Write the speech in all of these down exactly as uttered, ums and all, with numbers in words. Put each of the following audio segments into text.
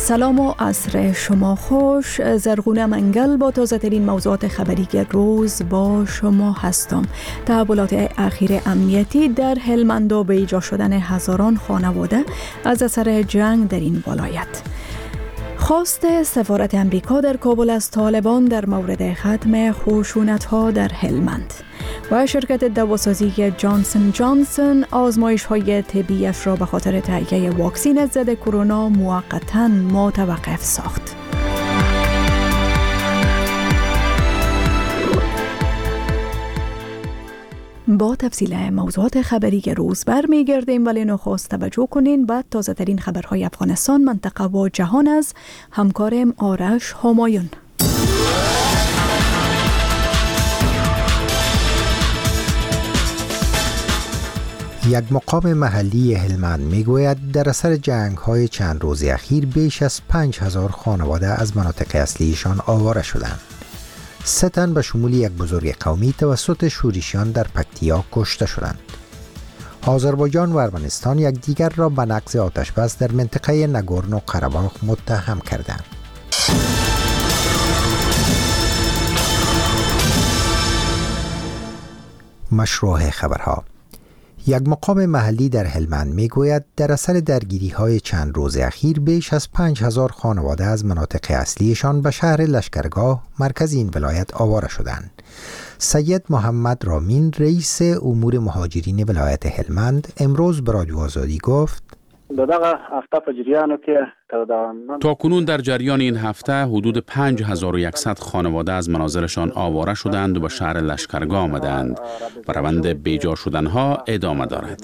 سلام و عصر شما خوش. زرغونه منگل با تازه ترین موضوعات خبری روز با شما هستم. تحولات اخیر امنیتی در هلمند و به ایجاد شدن هزاران خانواده از اثر جنگ در این ولایت. خواست سفارت امریکا در کابل از طالبان در مورد ختم خشونت‌ها در هلمند و شرکت دواسازی جانسن جانسن آزمایش‌های طبیش را به خاطر تهیه واکسن ضد کرونا موقتاً متوقف ساخت. با تفصیل موضوعات خبری روز برمیگردیم، ولی نخست توجه کنین به تازه ترین خبرهای افغانستان، منطقه و جهان از همکارم آرش همایون. یک مقام محلی هلمند میگوید در اثر جنگ‌های چند روز اخیر بیش از پنج هزار خانواده از مناطق اصلیشان آواره شدند. سه تن به شمول یک بزرگ قومی توسط شورشیان در پکتیا کشته شدند. آذربایجان و ارمنستان یکدیگر را به نقض آتشبس در منطقه نگورنو قره‌باخ متهم کردند. مشروع خبرها. یک مقام محلی در هلمند میگوید در اثر درگیری‌های چند روز اخیر بیش از پنج هزار خانواده از مناطق اصلیشان به شهر لشکرگاه مرکز این ولایت آواره شدند. سید محمد رامین رئیس امور مهاجرین ولایت هلمند امروز به رادیو آزادی گفت تا کنون در جریان این هفته حدود پنج هزار و صد خانواده از منازلشان آواره شدند و به شهر لشکرگاه آمدند و روند بیجا شدنها ادامه دارد.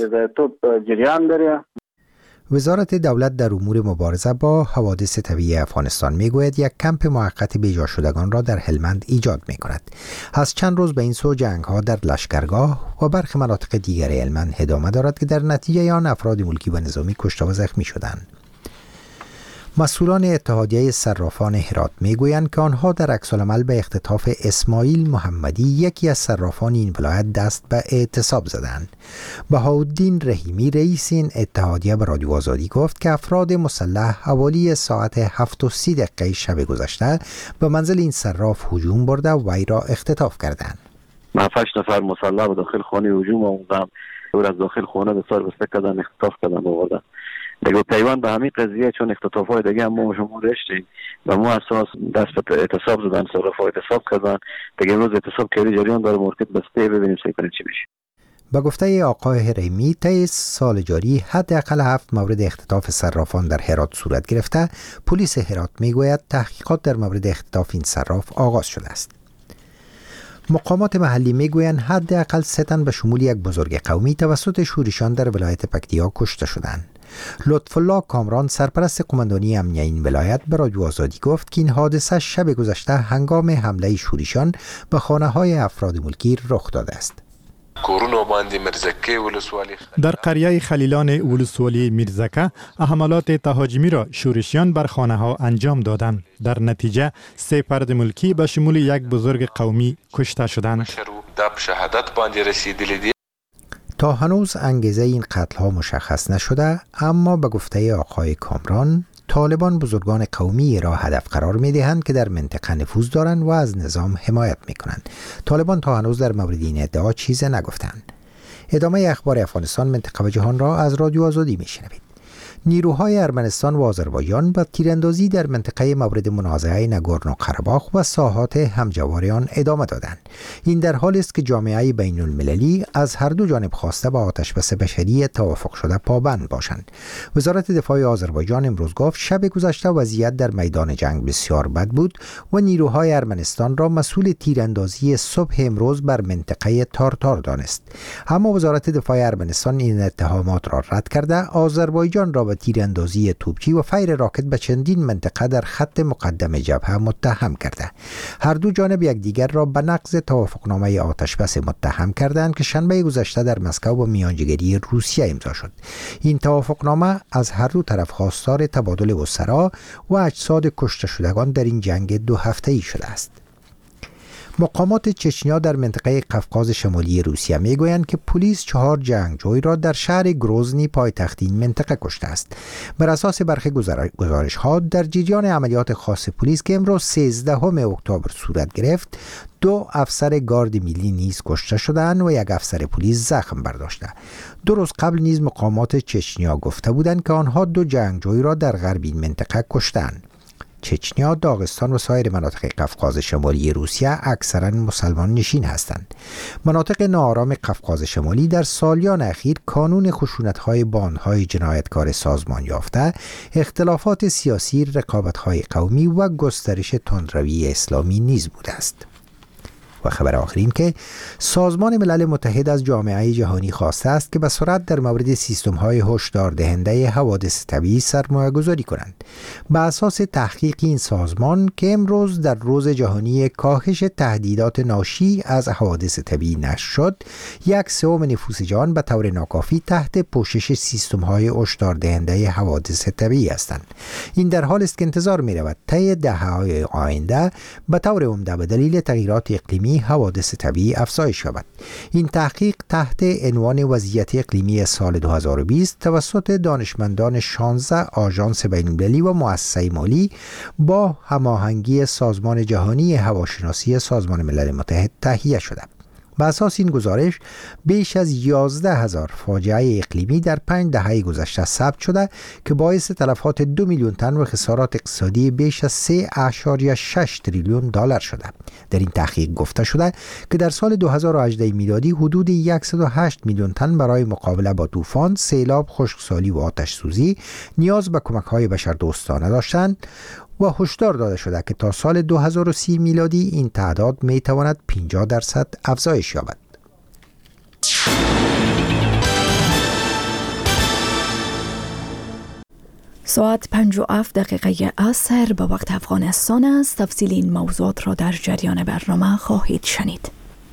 وزارت دولت در امور مبارزه با حوادث طبیعی افغانستان میگوید یک کمپ موقت بیجا شدگان را در هلمند ایجاد می کند. از چند روز به این سو جنگ ها در لشکرگاه و برخی مناطق دیگر هلمند ادامه دارد که در نتیجه آن افراد ملکی و نظامی کشته و زخمی شدند. مسئولان اتحادیه صرافان هرات میگویند که آنها در عکس‌العمل به اختطاف اسماعیل محمدی یکی از صرافان این ولایت دست به اعتصاب زدند. بهاءالدین رحیمی رئیس این اتحادیه به رادیو آزادی گفت که افراد مسلح حوالی ساعت هفت و سی دقیقه شب گذشته به منزل این صراف هجوم برده و وی را اختطاف کردند. ما هشت نفر مسلح به داخل خانه هجوم آوردند و از داخل خانه به سر بسته کردند، اختطاف کردند و آوردند. دیگه پیوند به همین قضیه چون اختطاف‌های دیگه هم ما شما داشتیم و ما اساس دست به اعتصاب زدن، صرافا اعتصاب کردن، دیگه روز اعتصاب کردی جریان داره مارکت بسته، ببینیم سعی کنیم چی میشه. با گفته آقای هریمی طی سال جاری حداقل هفت مورد اختطاف صرافان در هرات صورت گرفته. پلیس هرات میگوید تحقیقات در مورد اختطاف این صراف آغاز شده است. مقامات محلی میگویند حداقل سه تن به شمول یک بزرگ قومی توسط شورشیان در ولایت پکتیا کشته شدند. لطف الله کامران سرپرست قماندانی امنیه این ولایت به رادیو آزادی گفت که این حادثه شب گذشته هنگام حمله شورشیان به خانه‌های افراد ملکی رخ داده است. در قریه خلیلان ولسوالی میرزکه حملات تهاجمی را شورشیان بر خانه ها انجام دادند. در نتیجه سه فرد ملکی به شمول یک بزرگ قومی کشته شدند. تا هنوز انگیزه این قتل ها مشخص نشده، اما به گفته آقای کامران طالبان بزرگان قومی را هدف قرار می دهند که در منطقه نفوذ دارند و از نظام حمایت می کنند. طالبان تا هنوز در مورد این ادعا چیز نگفتند. ادامه اخبار افغانستان، منطقه و جهان را از رادیو آزادی می شنوید. نیروهای ارمنستان و آذربایجان با تیراندازی در منطقه مورد منازعه نگورنو قره‌باخ و ساحات همجوار آن ادامه دادند. این در حالی است که جامعه بین المللی از هر دو جانب خواسته با آتشبس بشری توافق شده پابند باشند. وزارت دفاع آذربایجان امروز گفت شب گذشته وضعیت در میدان جنگ بسیار بد بود و نیروهای ارمنستان را مسئول تیراندازی صبح امروز بر منطقه تارتار دانست. اما وزارت دفاع ارمنستان این اتهامات را رد کرده آذربایجان را تیراندازی توپچی و فیر راکت به چندین منطقه در خط مقدم جبهه متهم کرده. هر دو جانب یکدیگر را به نقض توافقنامه آتشبس متهم کردند که شنبه گذشته در مسکو با میانجیگری روسیه امضا شد. این توافقنامه از هر دو طرف خواستار تبادل اسرا و اجساد کشته شدگان در این جنگ دو هفته‌ای شده است. مقامات چچنیا در منطقه قفقاز شمالی روسیه میگویند که پلیس چهار جنگجوی را در شهر گروزنی پایتخت این منطقه کشته است. بر اساس برخی گزارش ها در جریان عملیات خاص پلیس که امروز سیزدهم اکتبر صورت گرفت، دو افسر گارد ملی نیز کشته شدند و یک افسر پلیس زخم برداشته. دو روز قبل نیز مقامات چچنیا گفته بودند که آنها دو جنگجوی را در غرب این منطقه کشتند. چچنیا، داغستان و سایر مناطق قفقاز شمالی روسیه اکثرا مسلمان نشین هستند. مناطق ناآرام قفقاز شمالی در سالیان اخیر کانون خشونت‌های باندهای جنایتکار سازمان یافته، اختلافات سیاسی، رقابت‌های قومی و گسترش تندروی اسلامی نیز بوده است. و خبر آخرین که سازمان ملل متحد از جامعه جهانی خواسته است که به سرعت در مورد سیستم‌های هشدار دهنده حوادث طبیعی سرمایه گذاری کنند. به اساس تحقیق این سازمان که امروز در روز جهانی کاهش تهدیدات ناشی از حوادث طبیعی نشر شد، یک سوم نفوس جهان به طور ناکافی تحت پوشش سیستم‌های هشدار دهنده حوادث طبیعی هستند. این در حال است که انتظار می‌رود طی دهه‌های آینده به طور عمده به دلیل تغییرات اقلیمی حوادث طبیعی افزایش یابد. این تحقیق تحت عنوان وضعیت اقلیمی سال دو هزار و بیست توسط دانشمندان شانزده آژانس بین‌المللی و مؤسسه مالی با هماهنگی سازمان جهانی هواشناسی سازمان ملل متحد تهیه شده. به اساس این گزارش بیش از یازده هزار فاجعه اقلیمی در پنج دهه گذشته ثبت شده که باعث تلفات دو میلیون تن و خسارات اقتصادی بیش از سه اشاریه شش تریلیون دلار شده. در این تحقیق گفته شده که در سال دو هزار و هجده میلادی حدود صد و هشت میلیون تن برای مقابله با طوفان، سیلاب، خشکسالی و آتش سوزی نیاز به کمک‌های بشردوستانه داشتند و هشدار داده شده که تا سال دو هزار و سی میلادی این تعداد می تواند پنجاه درصد افزایش یابد. ساعت پنج و هفت دقیقه عصر به وقت افغانستان است. تفصیل این موضوعات را در جریان برنامه خواهید شنید.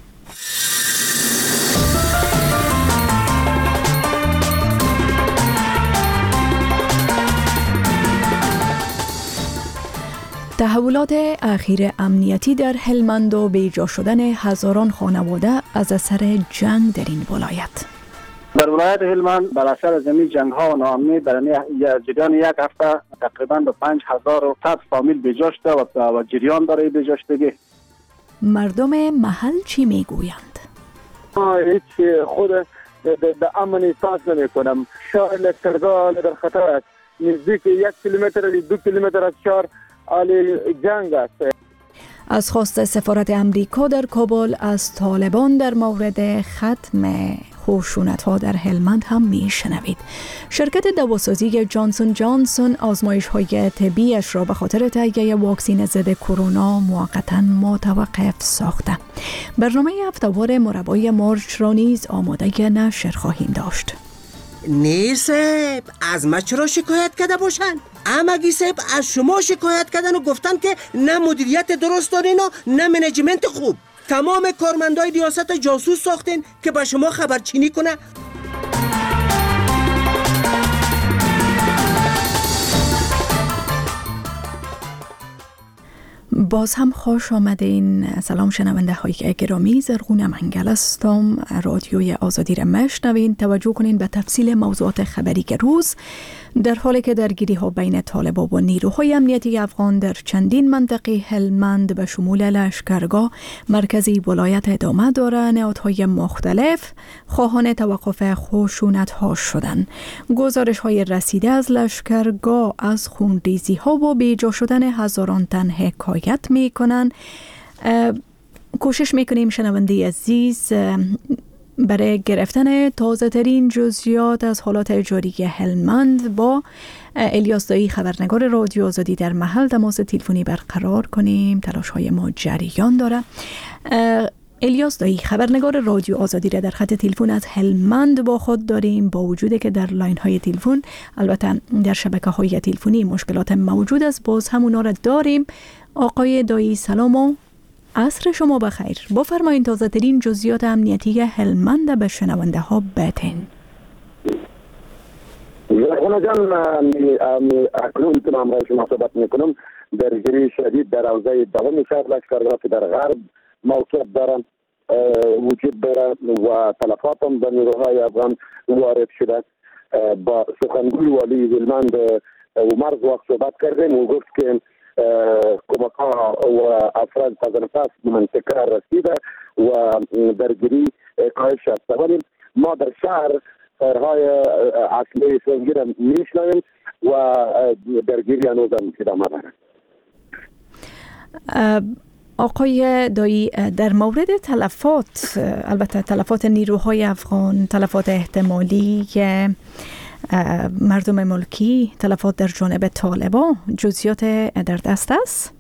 تحولات اخیر امنیتی در هلمند و بیجا شدن هزاران خانواده از اثر جنگ در این ولایت. در ولایت هلمند بر اثر زمین جنگ ها و ناامنی در جریان یک هفته تقریبا به پنج هزار و صد فامیل بیجا شده و جریان داره بیجا شدگی. مردم محل چی میگویند؟ هیچ خود به امن احساس نمی کنم. شهر لشکرگاه در خطر است. نزدیک یک کیلومتر دو کیلومتر از شهر عالی جنگ است. از خواست سفارت امریکا در کابل از طالبان در مورد ختم خشونت‌ها در هلمند هم میشنوید. شرکت دواسازی جانسون جانسون آزمایش‌های طبیش را به خاطر تهیه واکسن ضد کرونا موقتاً متوقف ساخته. برنامه هفته‌وار مربای مارچ را نیز آماده نشر خواهیم داشت. نیر صاحب از ما چرا شکایت کرده باشن؟ امگی صاحب از شما شکایت کردن و گفتن که نه مدیریت درست دارین و نه منیجمنت خوب. تمام کارمندای ریاست جاسوس ساختین که به شما خبرچینی کنه. باز هم خوش آمدین. سلام شنونده های گرامی، زرغون منگل هستم. رادیوی آزادی را میشنوین. توجه کنین به تفصیل موضوعات خبری که روز. در حالی که درگیری ها بین طالبان و نیروهای امنیتی افغان در چندین منطقه هلمند به شمول لشکرگاه مرکزی ولایت ادامه داره، نهادهای مختلف خواهان توقف خشونت ها شدن. گزارش های رسیده از لشکرگاه از خونریزی ها و بیجا شدن هزاران تن حکایت می کنن. کوشش میکنیم شنونده عزیز برای گرفتن تازه ترین جزئیات از حالات جاری هلمند با الیاس دایی خبرنگار رادیو آزادی در محل تماس تلفنی برقرار کنیم. تلاش های ما جریان داره. الیاس دایی خبرنگار رادیو آزادی را در خط تلفن از هلمند با خود داریم، با وجودی که در لاین های تلفن البته در شبکه های تلفنی مشکلات موجود است، باز هم اونا را داریم. آقای دایی سلام و عصر شما بخیر. بفرمایید تازه ترین جزئیات امنیتی هلمند به شنونده ها بتین. زرغونه جان، اکنون میتونم برای شما صحبت میکنم. درگیری شدید در حوزه دوم شهر لشکرگاه در غرب موقعیت دارن وجود داره و تلفات هم به نیروهای افغان وارد شده. با سخنگوی والی هلمند عمر وقت صحبت کردیم و گفت که کمک ها و افراد تازه‌نفس به منطقه رسیده و درگیری کاهش است. ولی ما در شهر شهرهای اصلی سنگی را میشنویم و درگیری هنوز هم ادامه دارد. آقای دایی، در مورد تلفات، البته تلفات نیروهای افغان، تلفات احتمالی مردم ملکی، تلفات در جانب طالبان، جزئیات در دست است؟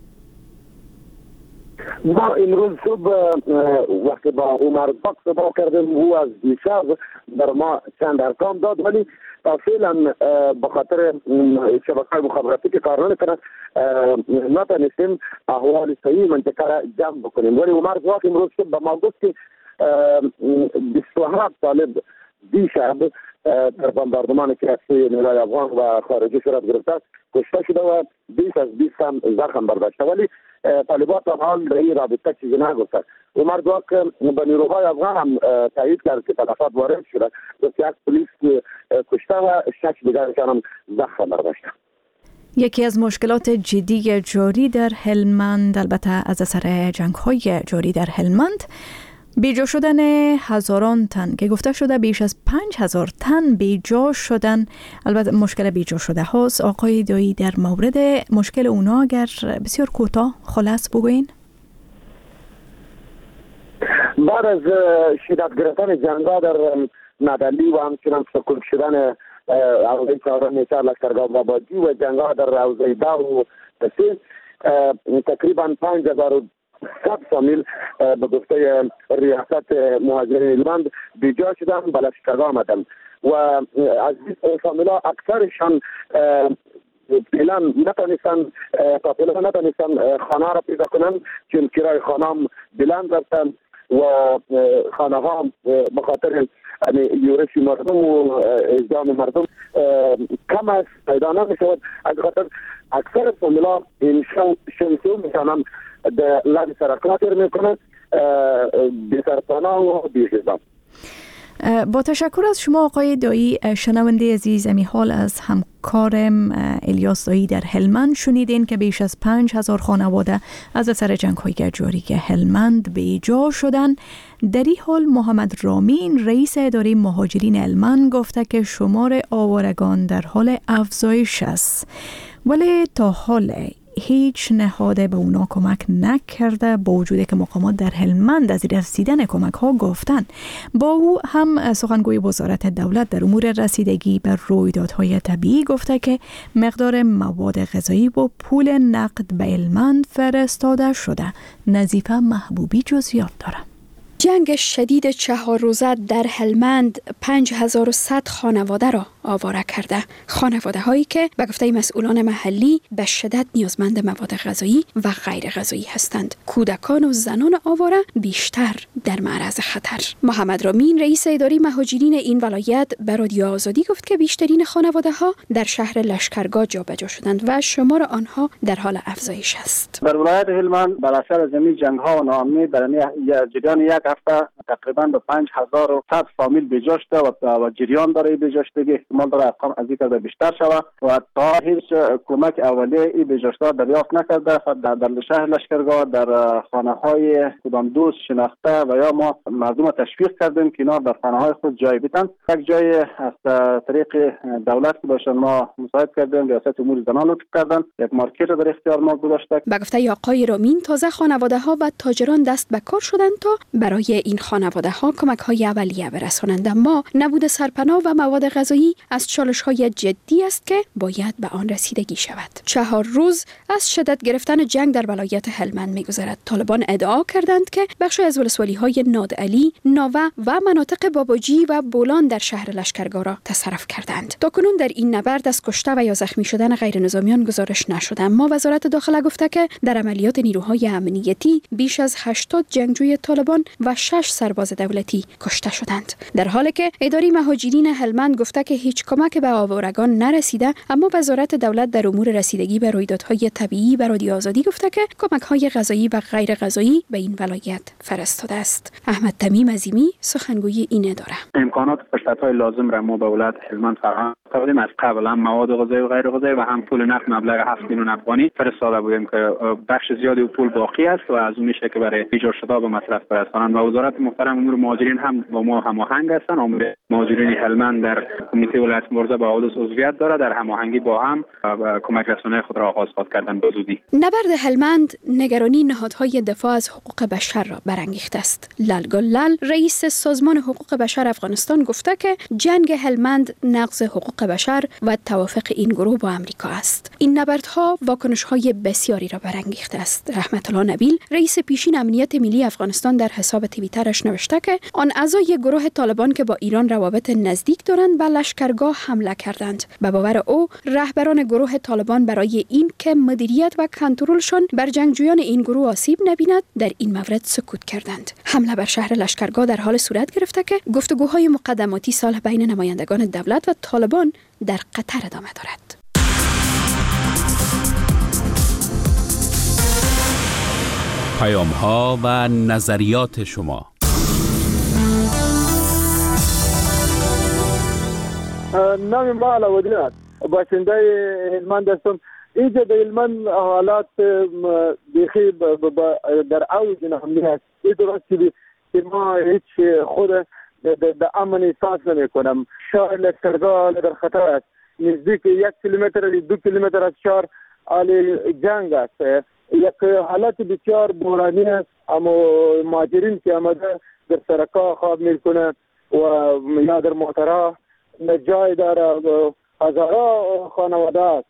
ما امروز صبح وقتی با عمر پاک صحبت کردیم او از دیشب در ما چند ارقام داد، ولی تا فعلا به خاطر شبکه‌های مخابراتی که کار نمی‌کنند نتونستیم احوال صحیح منطقه را جمع بکنیم. ولی عمر پاک امروز صبح به ما گفت که بیست و هفت طالب دیشب در بمباردمان که از سوی نیروهای افغان و خارجی صورت گرفته است کشته شده و بیست از بیست هم زخم برداشته. ولی طالبان تا حال در این رابطه چیزی نگفته. عمر گفت که به نیروهای افغان هم تایید کرد که تلفات وارد شده، گفت یک پلیس کشته و شش دیگرشان هم زخم برداشته. یکی از مشکلات جدی جاری در هلمند، البته از اثر جنگ‌های جاری در هلمند، بیجا شدن هزاران تن که گفته شده بیش از پنج هزار تن بیجا شدن. البته مشکل بیجا شده هاست. آقای دایی، در مورد مشکل اونا اگر بسیار کوتاه خلاص بگوین. بعد از شدت گرفتن جنگ‌ها در ندلی و همچنان سکوت شدن حوزه چهارم نیچر لشکرگاه باباجی و جنگ‌ها در حوزه دو و سه، تقریبا پنج هزار و صد فامیل به گفته ریاست مهاجرین هلمند بیجا شدن، به لشکرگاه آمدن و از این فامیل ها اکثرشان فعلا نتونستن تا فعلا نتونستن خانه را پیدا کنن، چون کرای خانه هم بلند رفتن و خانه ها به خاطر یورش مردم و اجدام مردم کم است، پیدا نمیشود. از خاطر اکثر فامیل ها این شمسو میتونن در لحظه سرکات میکنند بی‌سرپناه و بی‌حساب. با تشکر از شما آقای دایی. شنونده عزیز، امی حال از همکارم الیاس دایی در هلمند شنیدین که بیش از پنج هزار خانواده از اثر جنگ‌های جاری هلمند بیجا شدن. در این حال محمد رامین رئیس اداره مهاجرین هلمند گفته که شمار آوارگان در حال افزایش است، ولی تا حال هیچ نهاد به اونا کمک نکرده، با وجودی که مقامات در هلمند از رسیدن کمک ها گفتن. با او هم سخنگوی وزارت دولت در امور رسیدگی به رویدادهای طبیعی گفته که مقدار مواد غذایی و پول نقد به هلمند فرستاده شده. نظیفه محبوبی جزئیات داره. جنگ شدید چهار روزه در هلمند پنج هزار و صد خانواده را آواره کرده. خانواده هایی که به گفته مسئولان محلی به شدت نیازمند مواد غذایی و غیر غذایی هستند. کودکان و زنان آواره بیشتر در معرض خطر. محمد رامین رئیس اداره مهاجرین این ولایت به رادیو آزادی گفت که بیشترین خانواده ها در شهر لشکرگاه جابجا شدند و شمار آنها در حال افزایش است. در ولایت هلمند بر اثر زمین جنگ ها و ناامنی در جریان یک هفته تقریبا به پنج هزار و صد فامیل بیجا شده و جریان داره بیجا شدگی احتمال داره ارقام از این کرده بیشتر شود و تا هیچ کمک اولیه این بیجا شده دریافت نکرده. در, در شهر لشکرگاه در خانه های کدام دوست شناخته و یا ما مردم تشویق کردیم که اینا در خانه های خود جای بیتن. یک جای از طریق دولت که باشن ما مساعد کردیم، ریاست امور زنان لطف کردن، یک مارکت در اختیار ما گذاشته. به گفته آقای رامین تازه خانواده ها و تاجران دست به کار شدند تا برای این خانواده ها کمک های اولیه برسانند. اما نبود سرپناه و مواد غذایی از چالش های جدی است که باید به آن رسیدگی شود. چهار روز از شدت گرفتن جنگ در ولایت هلمند می‌گذرد. طالبان ادعا کردند که بخشی از ولسوالی های نادعلی، ناوه و مناطق باباجی و بولان در شهر لشکرگاه را تصرف کردند. تاکنون در این نبرد از کشته و یا زخمی شدن غیر نظامیان گزارش نشده، اما وزارت داخله گفته که در عملیات نیروهای امنیتی بیش از هشتاد جنگجوی طالبان و شش سرباز دولتی کشته شدند. در حالی که اداره مهاجرین هلمند گفته که هیچ کمک به آوارگان نرسیده، اما وزارت دولت در امور رسیدگی به رویدادهای طبیعی به رادیو آزادی گفته که کمک‌های غذایی و غیر غذایی به این ولایت فرستاده است. احمد تمیم عظیمی سخنگوی این اداره: امکانات فرصت‌های لازم را ما به ولایت هلمند فراهم کردیم. از قبل هم مواد غذایی و غیر غذایی و هم پول نقد مبلغ هفت میلیون افغانی فرستاده بودیم که بخش زیادی پول باقی است و از اون میشه که برای ایجاد شده به مصرف برسانند. و وزارت محترم امور مهاجرین هم با ما هماهنگ هستند. امور مهاجرین هلمند در کمیته ولایت مبارزه با حوادث عضویت داره، در هماهنگی با هم کمک رسانی خود را آغاز کردن به زودی. نبرد هلمند نگرانی نهادهای دفاع از حقوق بشر را برانگیخته است. لال گلال رئیس سازمان حقوق بشر افغانستان گفته که جنگ هلمند نقض حقوق بشر و توافق این گروه با امریکا است. این نبردها واکنش‌های بسیاری را برانگیخته است. رحمت الله نبیل رئیس پیشین امنیت ملی افغانستان در حساب توییترش نوشته که آن اعضای گروه طالبان که با ایران روابط نزدیک دارند به لشکرگاه حمله کردند. به باور او رهبران گروه طالبان برای این که مدیریت و کنترلشان بر جنگجویان این گروه آسیب نبیند در این مورد سکوت کردند. حمله بر شهر لشکرگاه در حال صورت گرفته که گفتگوهای مقدماتی صلح بین نمایندگان دولت و طالبان در قطر ادامه دارد. پیام ها و نظریات شما. نام ما علاودین است. باشنده هلمند هستم. اینجا در هلمند حالات بیخی در اوج نهمی است. این درستی که ما هیچ خود در امن احساس نمی کنم. شهر لشکرگاه در خطر است. نزدیک یک کیلومتر دو کیلومتر از شهر آل جنگ است. یک حالت بسیار بحرانی است. اما مهاجرین که آمده در سرکا خواب میکنند و یا در موترها جای داره، هزارا خانواده است.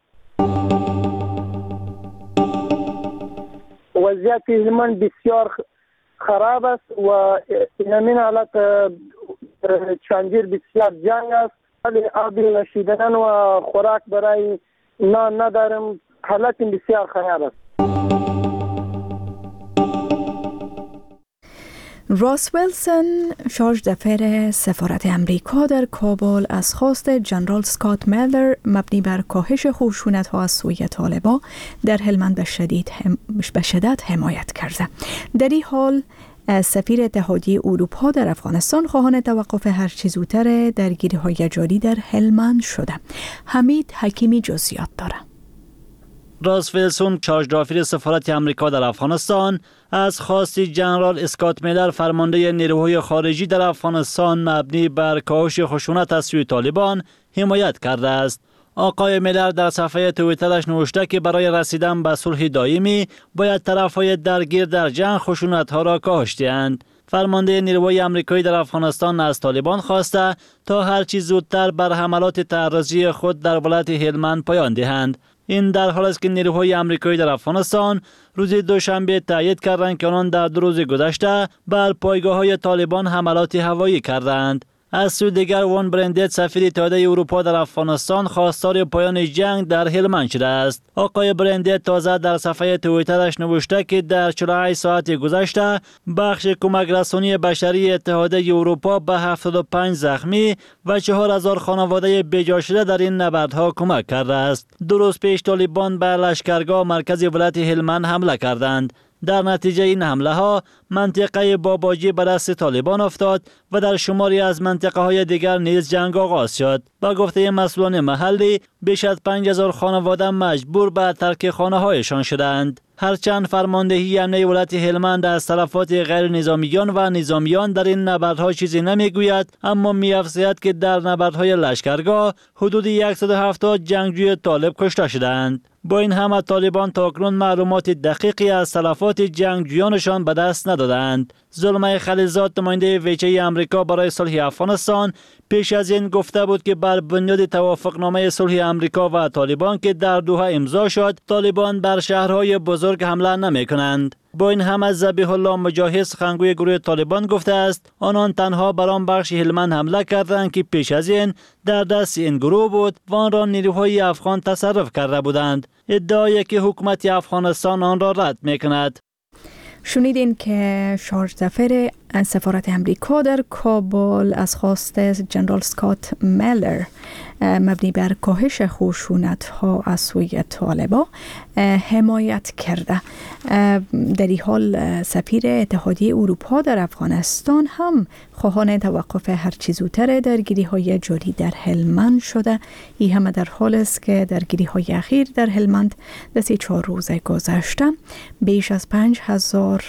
وضعیت هلمند بسیار خراب است و این حالت چندیر بسیار جنگ است. ولی آبی نوشیدن و خوراک برای نان ندارم. حالت بسیار خراب است. راس ویلسون شارژ دفعه سفارت امریکا در کابل از خواست جنرال سکات میلر مبنی بر کاهش خشونت‌ها از سوی طالبان در هلمند به شدید هم به شدت حمایت کرده. در این حال سفیر اتحادیه اروپا در افغانستان خواهان توقف هر چه زودتر درگیری‌های جاری در هلمند شده. حمید حکیمی جزئیات داره. راس ویلسون چارج دافیر سفارت امریکا در افغانستان از خواست جنرال اسکات میلر فرمانده نیروهای خارجی در افغانستان مبنی بر کاهش خشونت از سوی طالبان حمایت کرده است. آقای میلر در صفحه توییترش نوشته که برای رسیدن به صلح دائمی باید طرفهای درگیر در جنگ خشونت‌ها را کاهش دهند. فرمانده نیروهای آمریکایی در افغانستان از طالبان خواسته تا هر چه زودتر بر حملات تعرضی خود در ولایت هلمند پایان دهند. این در حال است که نیروهای آمریکایی در افغانستان روز دوشنبه تایید کردند که آنان در دو روز گذشته بر پایگاه‌های طالبان حملات هوایی کردند. از سوی دیگر وان برندت سفیر اتحادیه اروپا در افغانستان خواستار پایان جنگ در هلمند شده است. آقای برندت تازه در صفحه توییترش نوشته که در چهل و هشت ساعت گذشته بخش کمک رسانی بشری اتحادیه اروپا به هفتاد و پنج زخمی و چهار هزار خانواده بیجا شده در این نبردها کمک کرده است. دو روز پیش طالبان به لشکرگاه مرکز ولایت هلمند حمله کردند. در نتیجه این حمله ها منطقه باباجی به دست طالبان افتاد و در شماری از منطقه های دیگر نیز جنگ آغاز شد. با گفته مسئولان محلی بیش از پنج هزار خانواده مجبور به ترک خانه هایشان شدند. هرچند فرماندهی امنیتی ولایت هلمند از تلفات غیر نظامیان و نظامیان در این نبردها چیزی نمیگوید، اما می‌افزاید که در نبردهای لشکرگاه حدود صد و هفتاد جنگجوی طالب کشته شدند. با این همه طالبان تاکنون معلومات دقیقی از تلفات جنگجویانشان به دست ندادند. زلمه خلیلزاد نماینده ویژه آمریکا برای صلح افغانستان پیش از این گفته بود که بر بنیاد توافقنامه صلح آمریکا و طالبان که در دوحه امضا شد، طالبان بر شهرهای بزرگ حمله نمی کنند. با این همه ذبیح الله مجاهد سخنگوی گروه طالبان گفته است آنان تنها بر آن بخش هلمند حمله کردند که پیش از این در دست این گروه بود و آن را نیروهای افغان تصرف کرده بودند. ادعایی که حکومت افغانستان آن را رد می‌کند. شنیدین که شارژ ظفر سفارت امریکا در کابل از خواست جنرال اسکات میلر مبنی بر کاهش خشونت‌ها از سوی طالبان حمایت کرده. در این حال سفیر اتحادیه اروپا در افغانستان هم خواهان توقف هرچی زودتر درگیری‌های جاری در هلمند شده. این همه در حال است که درگیری‌های اخیر در هلمند در سی چهار روز گذشته بیش از پنج هزار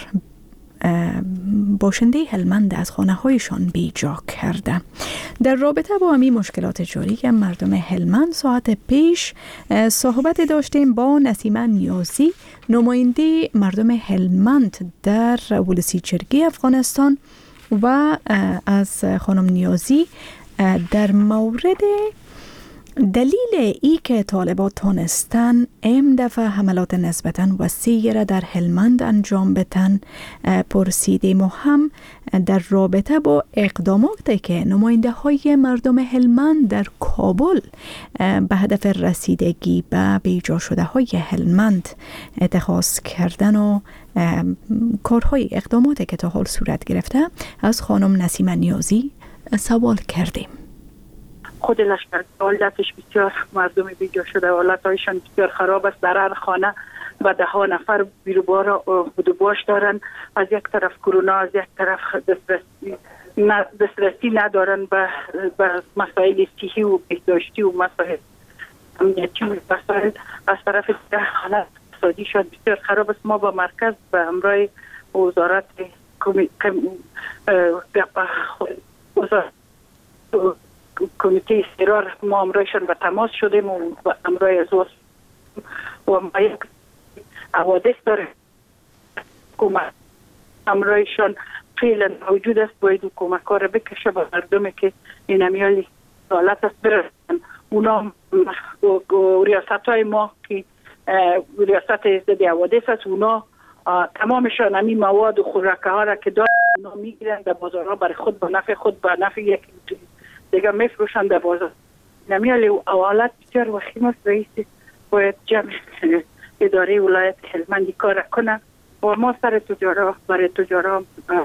باشنده هلمند از خانه هایشان بیجا کرده. در رابطه با همین مشکلات جاری مردم هلمند ساعت پیش صحبت داشتیم با نسیمه نیازی، نماینده مردم هلمند در ولسی جرگه افغانستان، و از خانم نیازی در مورد دلیل ای که طالبان تانستن این دفعه حملات نسبتاً وسیع را در هلمند انجام بدن پرسیدیم، و هم در رابطه با اقداماتی که نماینده های مردم هلمند در کابل به هدف رسیدگی به بیجا شده های هلمند اتخاذ کردن و کارهای اقداماتی که تا حال صورت گرفته از خانم نسیمه نیازی سوال کردیم. خود لشکر حالتش بسیار مردم بیجا شده، حالتایشان بسیار خراب است. در هر خانه و ده ها نفر بیروبار بدوباش دارن. از یک طرف کرونا، از یک طرف دسترسی دسترسی ندارن به مسائل صحی و بهداشتی و مسائل امنیتی و مسائل. از طرف دیگر حالت اقتصادیشان بسیار خراب است. ما با مرکز به همراه وزارت وزارت کمیته استقرار ما امرایشان به تماس شدیم و امرای از و ما یک حوادث داره حکومت امرایشان فعلا موجود است. باید حکومت کار بکشه به مردمی که این امیالی حالت است برسن. اونا ریاست های ما که ریاست ازدادی حوادث است، اونا تمامشان همین مواد و خوراکه ها را که دارن اونا میگیرن در بازارها برای خود به نفع خود به نفع یک دیگه میفروشن در بازار. نمیالی حالت بسیار وخیم است. رئیس باید جمع اداره ولایت هلمند کار کنه و ما سر تجارا برای تجارا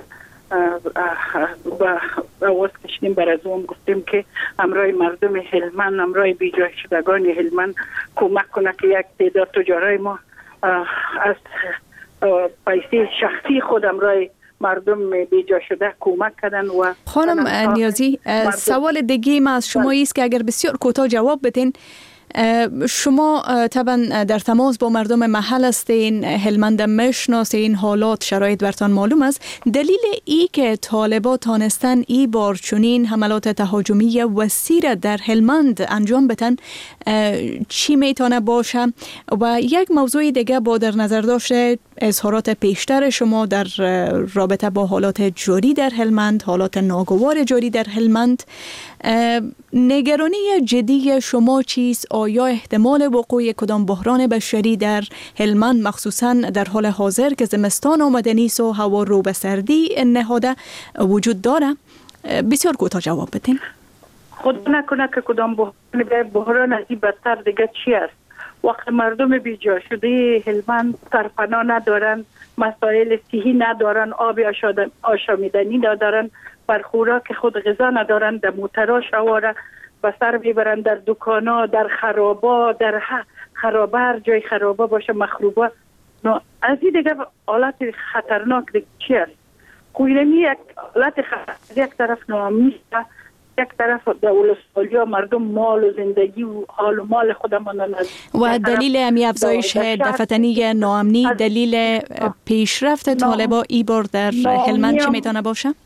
و آواز کشیدیم. بر از اون گفتیم که امرای مردم هلمند، امرای بیجا شدگان هلمند کمک کنه که یک تعداد تجارای ما از پیسه شخصی خود امرای مردم بیجا شده کمک کردن. و خانم نیازی سوال دیگه ما از شما است که اگر بسیار کوتاه جواب بدین. شما طبعا در تماس با مردم محل هستین، هلمند میشناسین، حالات شرایط برتان معلوم است. دلیل ای که طالبان تانستن ای بار چنین حملات تهاجمی وسیع در هلمند انجام بدن چی میتونه باشه؟ و یک موضوع دیگه با در نظر داشته اظهارات پیشتر شما در رابطه با حالات جاری در هلمند، حالات ناگوار جاری در هلمند، نگرانی جدی شما چیست؟ آیا احتمال وقوع کدام بحران بشری در هلمند مخصوصا در حال حاضر که زمستان آمده نیست و هوا رو به سردی نهاده وجود داره؟ بسیار کوتاه جواب بدین. خود نکنه که کدام بحران بحران از این بدتر دیگه چی است؟ وقت مردم بیجا شده هلمند سرپناه ندارن، مسائل صحی ندارن، آب آشامیدنی ندارن، بر خوراک خود غذا ندارن، در موترها شواره و سر میبرن، در دکانا، در خرابا، در خرابه هر جای خرابه باشه مخروبه. از این دیگه حالت خطرناک دیگه چی است؟ کویلمی یک حالت خطرناک، یک طرف ناامنی است، یک طرف دولت‌ها مردم مال و زندگی و حال و مال خودمان و دلیل امی افزایش دفتنی ناامنی، دلیل پیشرفت طالبان ای بار در هلمند چی میتونه باشه؟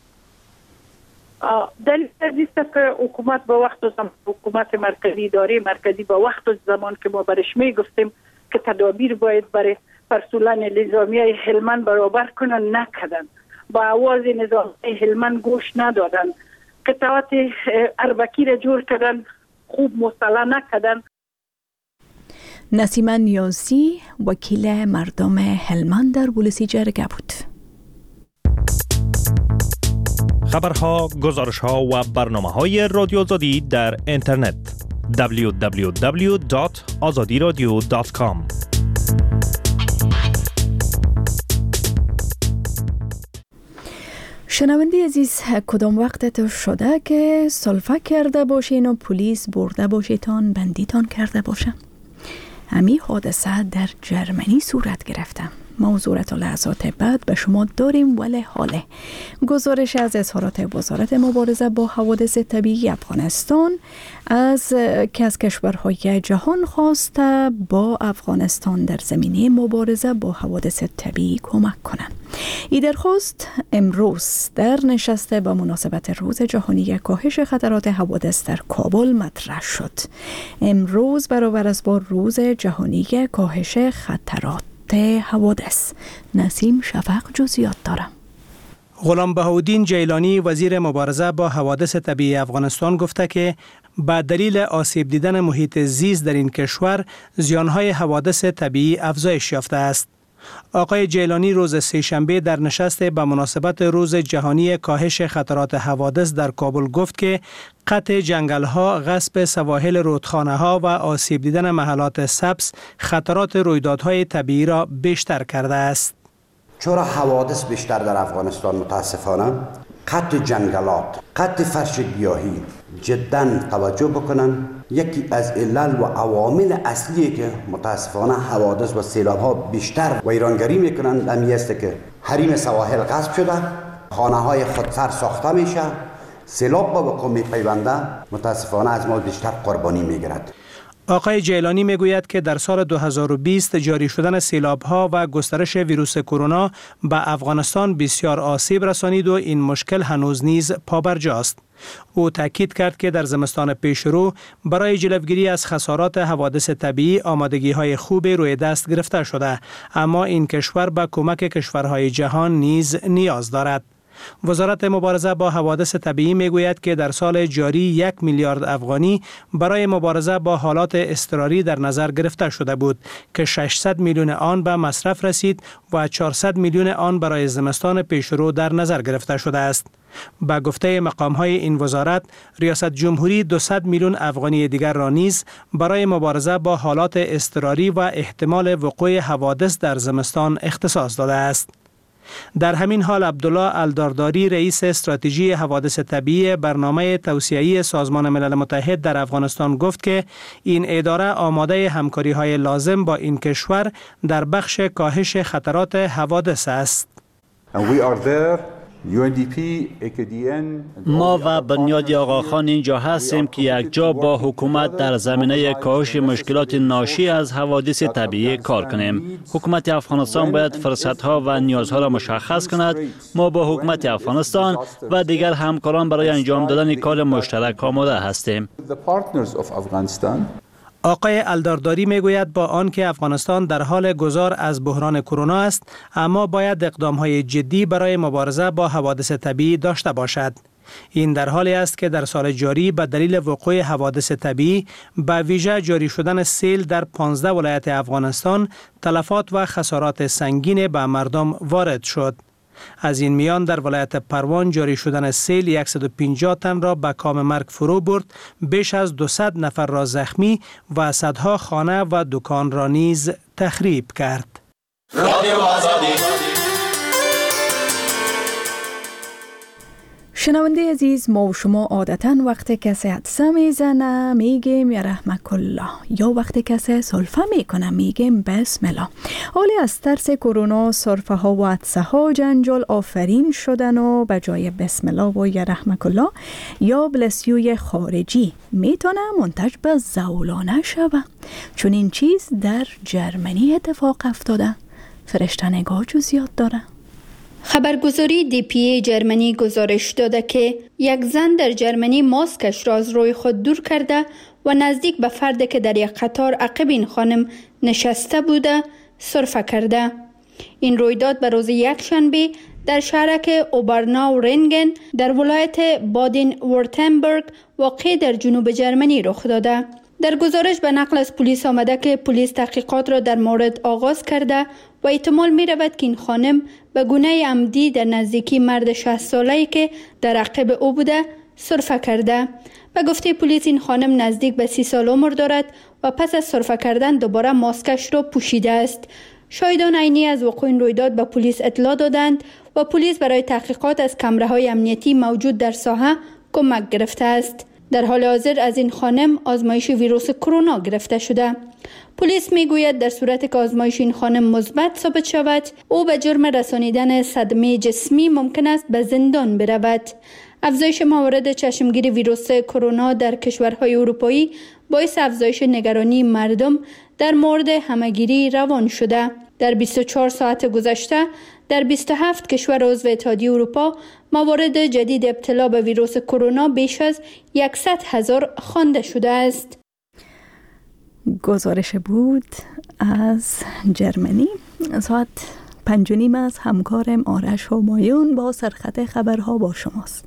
دلیل است که حکومت با وقت و زمان، حکومت مرکزی، اداره مرکزی با وقت و زمان که ما برش میگفتیم که تدابیر باید برای پرسولان نظامی هلمند برابر کنن نکردن، با آواز نظامی هلمند گوش ندادن، قطعات اربکی را جور کردن خوب مصالحه نکردن. نسیم نیازی وکیل مردم هلمند در بولسی جرگه بود. خبرها، گزارشها و برنامه‌های رادیو آزادی در اینترنت دبلیو دبلیو دبلیو دات آزادی رادیو دات کام. شنونده عزیز، کدام وقتت شده که سلفه کرده باشین و پلیس برده باشیتان بندیتان کرده باشه؟ همین حادثه در جرمنی صورت گرفته. موضوع تا لحظات بعد به شما داریم، ولی حاله گزارش از اظهارات وزارت مبارزه با حوادث طبیعی افغانستان از که از کشورهای جهان خواسته با افغانستان در زمینه مبارزه با حوادث طبیعی کمک کنند. این درخواست امروز در نشست با مناسبت روز جهانی کاهش خطرات حوادث در کابل مطرح شد. امروز برابر است با روز جهانی کاهش خطرات حوادث. نسیم شفق جزئیات دارم. غلام بهاءالدین جیلانی وزیر مبارزه با حوادث طبیعی افغانستان گفته که به دلیل آسیب دیدن محیط زیست در این کشور زیانهای حوادث طبیعی افزایش یافته است. آقای جیلانی روز سه‌شنبه در نشست به مناسبت روز جهانی کاهش خطرات حوادث در کابل گفت که قطع جنگل‌ها، غصب سواحل رودخانه‌ها و آسیب دیدن محلات سبز خطرات رویدادهای طبیعی را بیشتر کرده است. چرا حوادث بیشتر در افغانستان؟ متاسفانه قطع جنگلات، قطع فرش گیاهی جدا توجه بکنن. یکی از علل و عوامل اصلی که متاسفانه حوادث و سیلاب‌ها بیشتر ویرانگری میکنند همی است که حریم سواحل غصب شده، خانه‌های خودسر ساخته میشه، سیلاب با وقوع میپیونده، متاسفانه از ما بیشتر قربانی میگیرد. آقای جیلانی میگوید که در سال دو هزار و بیست جاری شدن سیلاب‌ها و گسترش ویروس کرونا به افغانستان بسیار آسیب رسانید و این مشکل هنوز نیز پابرجاست. او تاکید کرد که در زمستان پیشرو برای جلوگیری از خسارات حوادث طبیعی آمادگی‌های خوب روی دست گرفته شده، اما این کشور به کمک کشورهای جهان نیز نیاز دارد. وزارت مبارزه با حوادث طبیعی میگوید که در سال جاری یک میلیارد افغانی برای مبارزه با حالات اضطراری در نظر گرفته شده بود که ششصد میلیون آن به مصرف رسید و چهارصد میلیون آن برای زمستان پیشرو در نظر گرفته شده است. با گفته مقام‌های این وزارت، ریاست جمهوری دویست میلیون افغانی دیگر را نیز برای مبارزه با حالات اضطراری و احتمال وقوع حوادث در زمستان اختصاص داده است. در همین حال عبدالله الدارداری رئیس استراتژی حوادث طبیعی برنامه توسعه‌ای سازمان ملل متحد در افغانستان گفت که این اداره آماده همکاری‌های لازم با این کشور در بخش کاهش خطرات حوادث است. ما و بنیاد آقاخان اینجا هستیم که یک جا با حکومت در زمینه کاهش مشکلات ناشی از حوادث طبیعی کار کنیم. حکومت افغانستان باید فرصت‌ها و نیازها را مشخص کند. ما با حکومت افغانستان و دیگر همکاران برای انجام دادن کار مشترک آماده هستیم. آقای الدارداری میگوید با آنکه افغانستان در حال گذار از بحران کرونا است، اما باید اقدام‌های جدی برای مبارزه با حوادث طبیعی داشته باشد. این در حالی است که در سال جاری به دلیل وقوع حوادث طبیعی به ویژه جاری شدن سیل در پانزده ولایت افغانستان تلفات و خسارات سنگین به مردم وارد شد. از این میان در ولایت پروان جاری شدن سیل صد و پنجاه تن را به کام مرگ فرو برد، بیش از دویست نفر را زخمی و صدها خانه و دکان را نیز تخریب کرد. رادیو آزادی. شنونده عزیز، ما و شما عادتاً وقتی کسی حدسه میزنه میگیم یا رحمک الله، یا وقتی کسی سلفه میکنه میگیم بسم الله. حالی از ترس کرونا سرفه ها و حدسه ها جنجال آفرین شدن و به جای بسم الله و یا رحمک الله یا بلسیوی خارجی میتونه منتج به زولانه شوه. چون این چیز در جرمنی اتفاق افتاده. فرشته نگاه جزئیات داره. خبرگزاری دی پی ای جرمنی گزارش داده که یک زن در جرمنی ماسکش را از روی خود دور کرده و نزدیک به فردی که در یک قطار عقب این خانم نشسته بوده سرفه کرده. این رویداد به روز یک شنبه در شهرک اوبرناو رنگن در ولایت بادین ورتنبرگ واقع در جنوب جرمنی رخ داده. در گزارش به نقل از پلیس آمده که پلیس تحقیقات را در مورد آغاز کرده و احتمال می رود که این خانم به گونه عمدی در نزدیکی مرد شصت ساله‌ای که در عقب او بوده سرفه کرده. به گفته پلیس این خانم نزدیک به سی سال عمر دارد و پس از سرفه کردن دوباره ماسکش را پوشیده است. شاهدان عینی از وقوع این رویداد به پلیس اطلاع دادند و پلیس برای تحقیقات از کامراهای امنیتی موجود در ساحه کمک گرفته است. در حال حاضر از این خانم آزمایش ویروس کرونا گرفته شده. پلیس میگوید در صورت که آزمایش این خانم مثبت ثابت شود، او به جرم رسانیدن صدمه جسمی ممکن است به زندان برود. افزایش موارد چشمگیری ویروس کرونا در کشورهای اروپایی باعث افزایش نگرانی مردم در مورد همه‌گیری روان شده. در بیست و چهار ساعت گذشته در بیست و هفت کشور عضو اتحادیه اروپا موارد جدید ابتلا به ویروس کرونا بیش از صد هزار خوانده شده است. گزارش بود از جرمنی. ساعت پنج و نیم از همکارم آرش همایون با سرخط خبرها با شماست.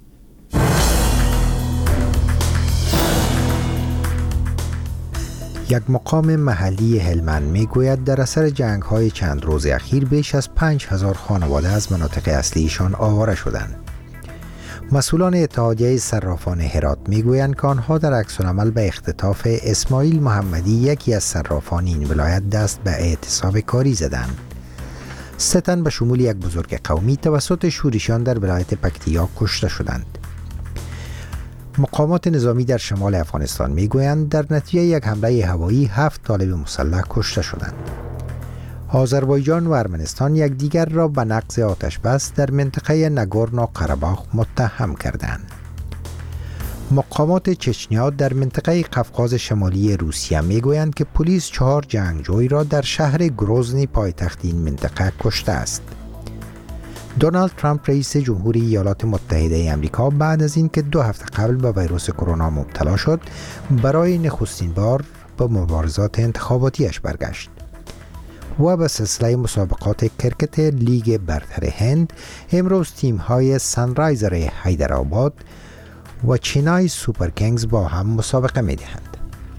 یک مقام محلی هلمند میگوید در اثر جنگ های چند روز اخیر بیش از پنج هزار خانواده از مناطق اصلیشان آواره شدند. مسئولان اتحادیه صرافان هرات میگویند که آنها در عکس‌العمل به اختطاف اسماعیل محمدی یکی از صرافان این ولایت دست به اعتصاب کاری زدند. سه تن به شمول یک بزرگ قومی توسط شورشیان در ولایت پکتیا کشته شدند. مقامات نظامی در شمال افغانستان میگویند در نتیجه یک حمله هوایی هفت طالب مسلح کشته شدند. آذربایجان و ارمنستان یکدیگر را به نقض آتش بس در منطقه ناگورنو قره‌باخ متهم کردند. مقامات چچنیا در منطقه قفقاز شمالی روسیه میگویند که پلیس چهار جنگجوی را در شهر گروزنی پایتخت این منطقه کشته است. دونالد ترامپ رئیس جمهوری ایالات متحده آمریکا بعد از اینکه دو هفته قبل به ویروس کرونا مبتلا شد، برای نخستین بار به مبارزات انتخاباتیش برگشت و به سلسله مسابقات کرکت لیگ برتر هند امروز تیم‌های سانرایزر حیدرآباد و چنای سوپر کینگز با هم مسابقه می‌دهند.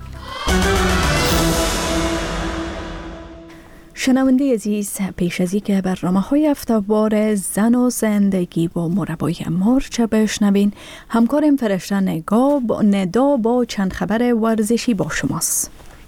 شنونده عزیز، پیش از اینکه برنامه‌های هفته‌وار زن و زندگی با مربای مارچ بشنوین، همکارم فرشته نگاه با ندا با چند خبر ورزشی با شماست.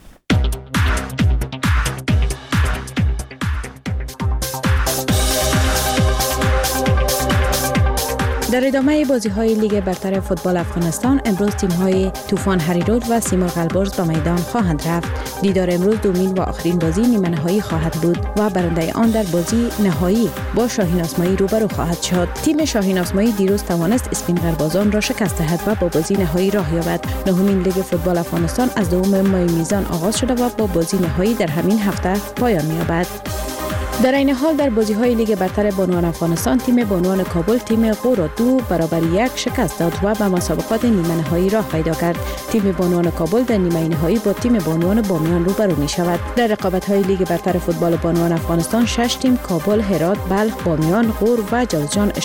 در ادامه بازی‌های لیگ برتر فوتبال افغانستان امروز تیم‌های طوفان هریرود و سیمرغ البرز به میدان خواهند رفت. دیدار امروز دومین و آخرین بازی نیمه نهایی خواهد بود و برنده آن در بازی نهایی با شاهین آسمایی روبرو خواهد شد. تیم شاهین آسمایی دیروز توانست اسپین قربازان را شکست دهد و با بازی نهایی راه یابد. نهمین لیگ فوتبال افغانستان از دوم ماه میزان آغاز شده و با بازی نهایی در همین هفته پایان می‌یابد. در این حال در بازی‌های لیگ برتر بانوان افغانستان تیم بانوان کابل تیم غور را دو برابر یک شکست داد و به مسابقات نیمه نهایی راه پیدا کرد. تیم بانوان کابل در نیمه نهایی با تیم بانوان بامیان روبرو می شود. در رقابت‌های لیگ برتر فوتبال بانوان افغانستان شش تیم کابل، هرات، بلخ، بامیان، غور و جوزجان